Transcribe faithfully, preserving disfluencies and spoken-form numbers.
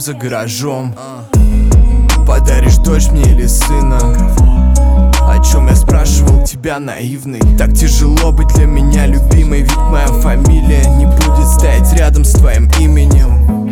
за гаражом. Подаришь дочь мне или сына? О чем я спрашивал тебя, наивный? Так тяжело быть для меня любимой, ведь моя фамилия не будет стоять рядом с твоим именем.